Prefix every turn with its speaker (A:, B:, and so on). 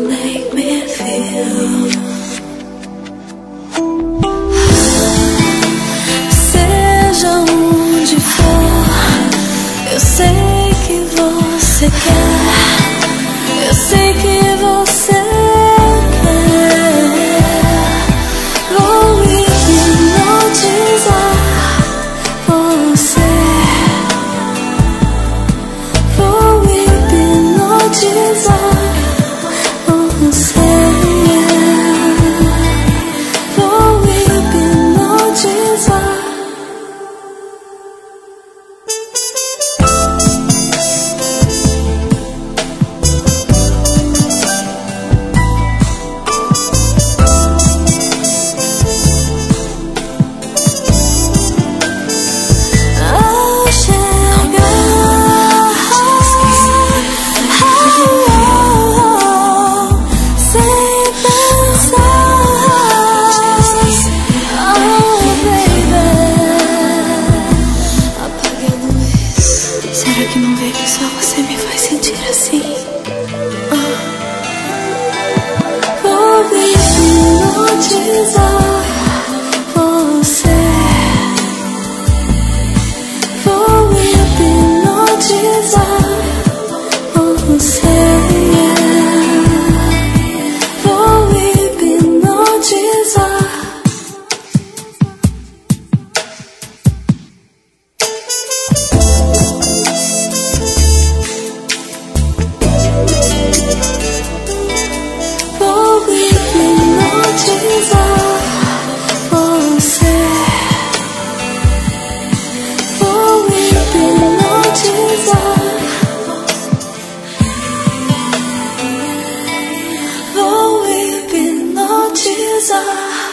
A: make me feel. Seja onde for, eu sei que você quer, eu sei que você quer. Vou hipnotizar você, vou hipnotizar você, vou hipnotizar. Será que não vê que só você me faz sentir assim? Vou hipnotizar você, vou hipnotizar você, vou hipnotizar. Vou hipnotizar.